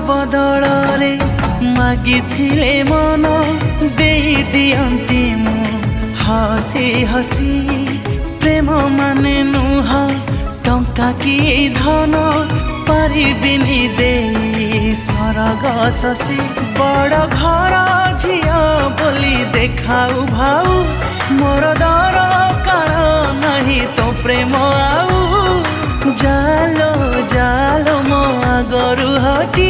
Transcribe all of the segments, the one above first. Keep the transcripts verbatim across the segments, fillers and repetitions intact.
बदଳରେ ମାଗିଥିଲେ ମନ ଦେଇ ଦିଅନ୍ତି ମୁଁ ହସି ହସି ପ୍ରେମ ମାନେ ନୁହ ଟଙ୍କା କି ଧନ ପାରିବିନି ଦେଇ ସରଗ ଶଶୀ ବଡ଼ ଘର ଝିଅ ବୋଲି ଦେଖାଉ ଭାଉ ମୋର ଦରକାର ନାହିଁ ତ ପ୍ରେମ ଆଉ ଜାଲ ଜାଲ ମୋ ଆଗରୁ ହଟି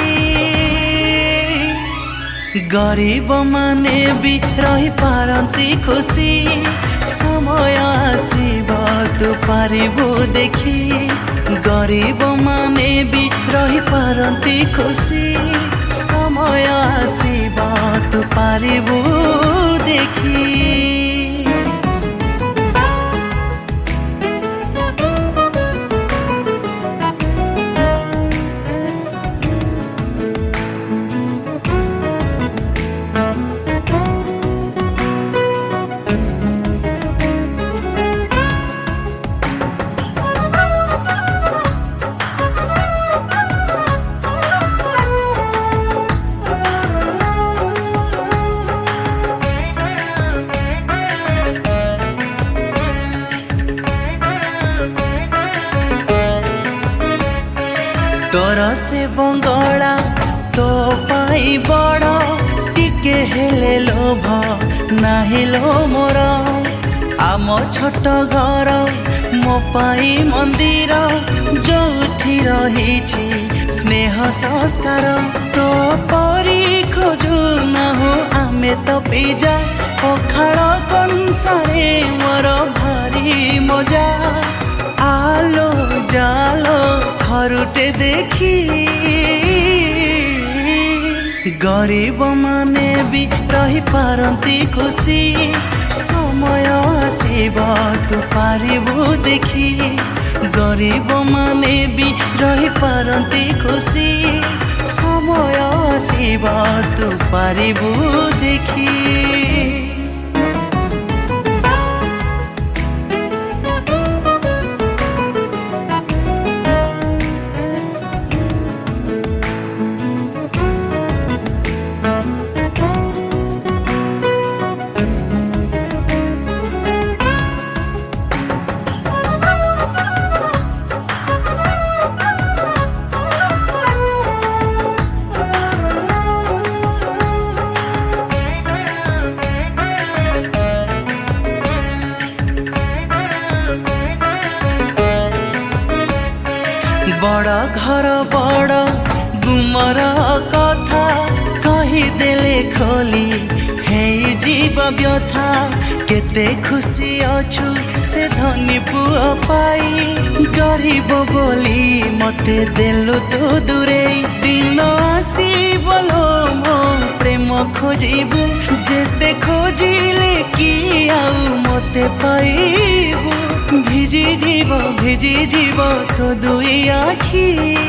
गरीब माने भी रही पारंती खुशी समय आसीब तू पारिबु देखी गरीब माने भी रही पारंती खुशी समय आसीब तू पारिबु देखी तोर से बंगला तो पाई बड़ टिके हेले लोभ नाही लो मोर आम छोट घर मो पाई मंदिर जोठी रही स्नेह संस्कार तो परी खोजु ना हो आमे तो पिजा पखाड़ कंसारे मोर भारी मजा आलो जालो खरुटे देखी गरीब माने भी रही पारंती खुशी समय आसीब तू पारिबु देखी गरीब माने भी रही पारंती खुशी समय आसीब तू पारिबु देखी बड़ घर बड़ गुमर कथा कहीदेले खोली हे जीव व्यथा केते खुशी अछु से धनी पुआ पाई गरीब बोली मते देलु तू दूरे दिन आसी बोलो मो प्रेम खोजिबु जेते खोजिले कि आउ मते पाइबु भिजी जीव भिजी जीव तो दुई आखी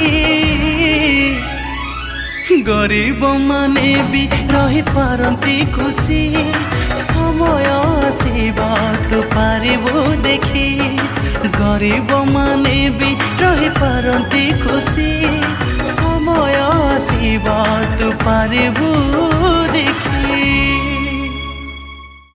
गरीब माने भी रही पारंती खुशी समय आसीब तू पारिबु देखी गरीब माने भी रही पारंती खुशी समय आसीब तू पारिबु